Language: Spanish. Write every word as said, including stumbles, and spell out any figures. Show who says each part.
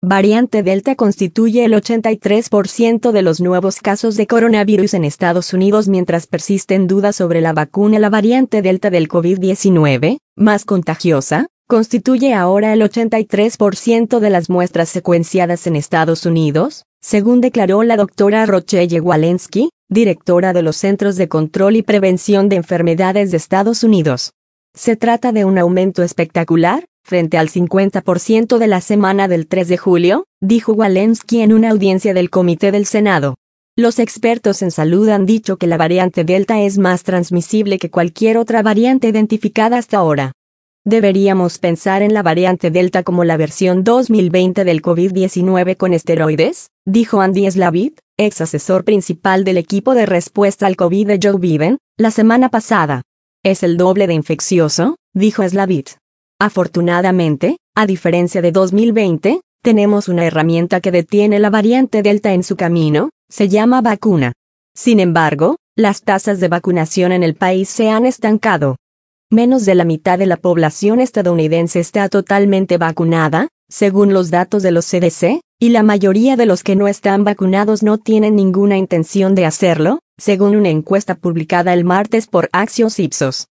Speaker 1: Variante Delta constituye el ochenta y tres por ciento de los nuevos casos de coronavirus en Estados Unidos mientras persisten dudas sobre la vacuna. La variante Delta del COVID diecinueve, más contagiosa, constituye ahora el ochenta y tres por ciento de las muestras secuenciadas en Estados Unidos, según declaró la doctora Rochelle Walensky, directora de los Centros de Control y Prevención de Enfermedades de Estados Unidos. Se trata de un aumento espectacular, frente al cincuenta por ciento de la semana del tres de julio, dijo Walensky en una audiencia del Comité del Senado. Los expertos en salud han dicho que la variante Delta es más transmisible que cualquier otra variante identificada hasta ahora. Deberíamos pensar en la variante Delta como la versión dos mil veinte del COVID diecinueve con esteroides, dijo Andy Slavitt, ex asesor principal del equipo de respuesta al COVID de Joe Biden, la semana pasada. ¿Es el doble de infeccioso?, dijo Slavitt. Afortunadamente, a diferencia de dos mil veinte, tenemos una herramienta que detiene la variante Delta en su camino, se llama vacuna. Sin embargo, las tasas de vacunación en el país se han estancado. Menos de la mitad de la población estadounidense está totalmente vacunada, según los datos de los C D C, y la mayoría de los que no están vacunados no tienen ninguna intención de hacerlo, según una encuesta publicada el martes por Axios Ipsos.